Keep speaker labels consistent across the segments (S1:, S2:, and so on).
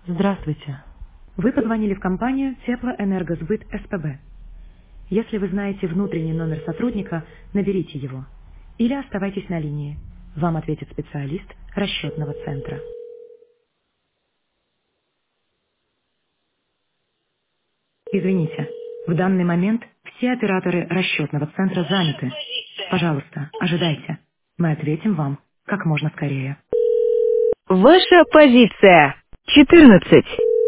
S1: Здравствуйте. Вы позвонили в компанию Теплоэнергосбыт СПБ. Если вы знаете внутренний номер сотрудника, наберите его. Или оставайтесь на линии. Вам ответит специалист расчетного центра. Извините, в данный момент все операторы расчетного центра заняты. Пожалуйста, ожидайте. Мы ответим вам как можно скорее. Ваша позиция 14.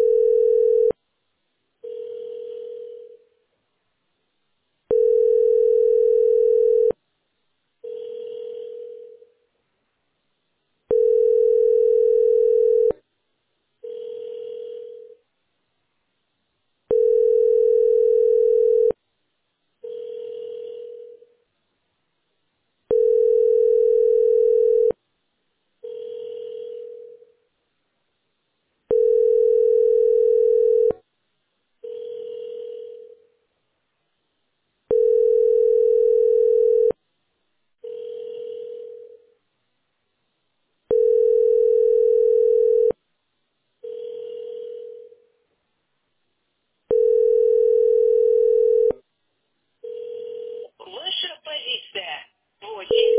S2: Ваша позиция 8.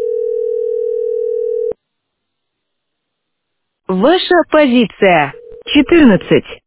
S1: Ваша позиция 14.